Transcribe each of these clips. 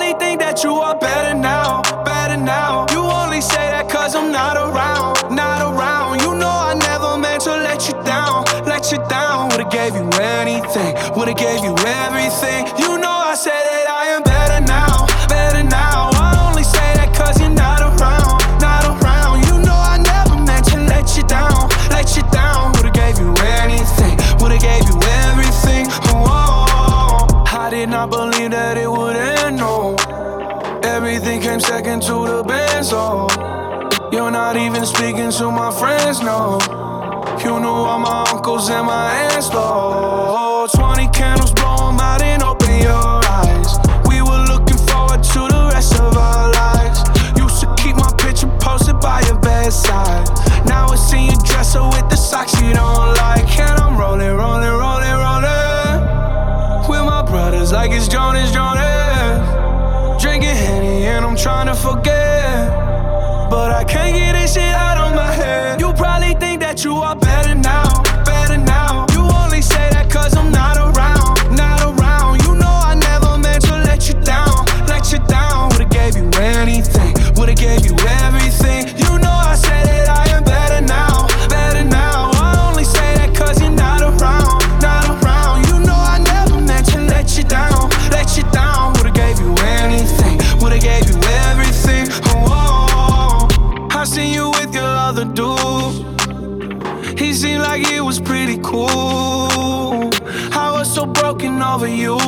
probably think that you are better now, better now. You only say that cause I'm not around, not around. You know I never meant to let you down, let you down. Would've gave you anything, would've gave you everything. You know I said that I am better now, better now. I only say that cause you're not around, not around. You know I never meant to let you down, let you down. Would've gave you anything, would've gave you everything. Oh, I did not believe that it would end, no. Everything came second to the band, so you're not even speaking to my friends, no. You knew all my uncles and my aunts, though. 20 candles, blow 'em out and open your eyes. We were looking forward to the rest of our lives. Used to keep my picture posted by your bedside. Now it's in your dresser with the socks you don't like. And I'm rolling, rolling, rolling, rolling with my brothers like it's Jonas, Jonas. Drinking Henny and I'm trying to forget, but I can't get this shit out of my head. You probably think that you are better now, better now. You only say that cause I'm not around, not around. You know I never meant to let you down, let you down. Would've gave you anything, would've gave you everything. You know I said that I am better now, better now. I only say that cause you're not around, not around. You know I never meant to let you down, let you down. Would've gave you anything, would've gave you everything. Oh, I seen you with your other dude. He seemed like he was pretty cool. I was so broken over you.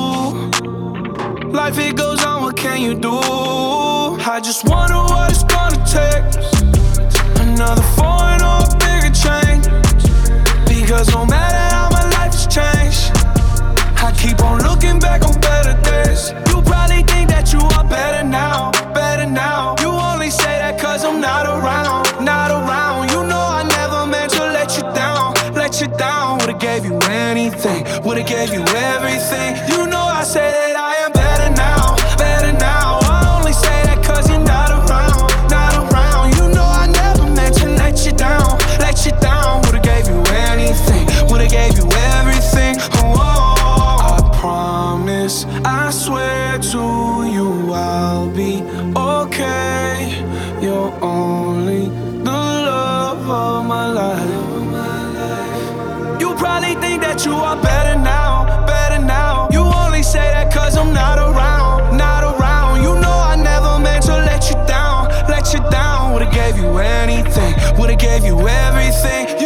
Life it goes on, what can you do? I just wonder what it's gonna take. Another foreign or a bigger change. Because no matter how my life has changed, I keep on looking back on better days. You probably think that you are better now, better now. You only say that cause I'm not around, not around. You know I never meant to let you down, let you down. Would've gave you anything, would've gave you everything. You know I say that I am better now, better now. I only say that cause you're not around, not around. You know I never meant to let you down, let you down. Would've gave you anything, would've gave you everything. Oh, I promise, I swear to you I'll be okay. You're only the love of my life. You probably think that you are better now, better now. You only say that cause I'm not around, not around. You know I never meant to let you down, let you down. Would've gave you anything, would've gave you everything.